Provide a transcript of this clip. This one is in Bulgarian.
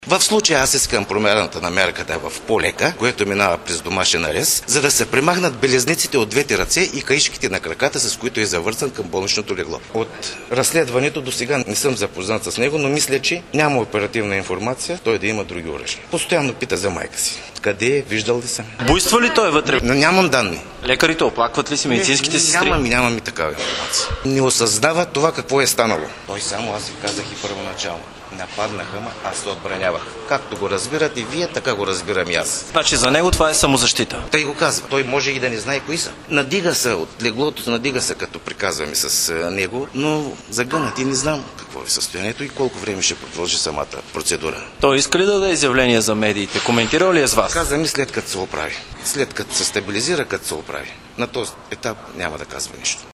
В случая аз искам промяната на мярката в полека, което минава през домашен арест, за да се премахнат белезниците от двете ръце и каишките на краката, с които е завързан към болничното легло. От разследването до сега не съм запознат с него, но мисля, че няма оперативна информация той да има други оръжия. Постоянно пита за майка си. Къде е? Виждал ли съм? Буйства ли той вътре? Но нямам данни. Лекарите оплакват ли си, медицинските сестри? Нямам и такава информация. Не осъзнава това какво е станало. Той само, аз ви казах и първоначално. Нападнаха ме, аз се отбранявах. Както го разбират и вие, така го разбирам и аз. Значи за него това е самозащита. Той го казва. Той може и да не знае кои са. Надига се от леглото, надига се, като приказваме с него, но загънат и не знам какво е състоянието и колко време ще продължи самата процедура. Той иска ли да даде изявление за медиите? Коментирал ли е с вас? Каза ми след като се оправи. След като се стабилизира, като се оправи. На този етап няма да казва нищо.